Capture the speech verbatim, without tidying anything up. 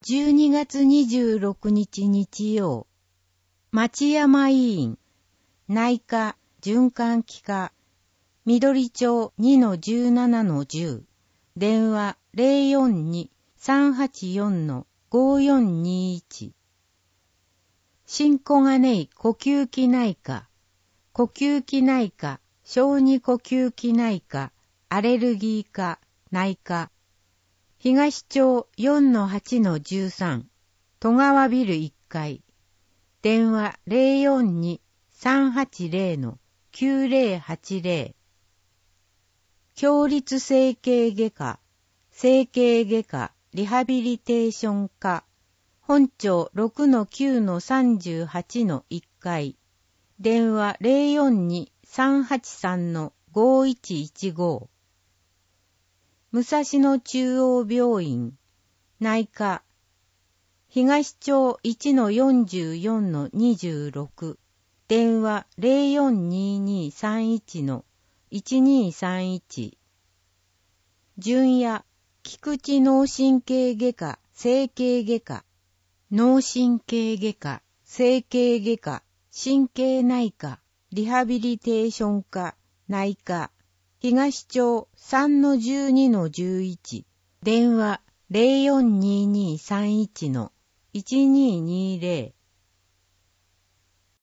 じゅうにがつにじゅうろくにち日曜、町山医院、内科、循環器科、緑町 にのじゅうななのじゅう、電話 ゼロよんに さんはちよん ごよんにいち。新小金井呼吸器内科、呼吸器内科、小児呼吸器内科、アレルギー科、内科、東町 よんのはちのじゅうさん、戸川ビルいっかい、電話 ゼロよんに さんはちゼロ きゅうゼロはちゼロ。共立整形外科、整形外科、リハビリテーション科、本町 ろくのきゅうのさんじゅうはちのいっかい、電話 ゼロよんに さんはちさん ごいちいちご。武蔵野中央病院、内科、東町 いちのよんじゅうよんのにじゅうろく、電話 ゼロよんににさんいちのいちにさんいち。純也、菊池脳神経外科、整形外科、脳神経外科、整形外科、神経内科、リハビリテーション科、内科、東町 さんのじゅうにのじゅういち、電話 ゼロよんににさんいちのいちににゼロ。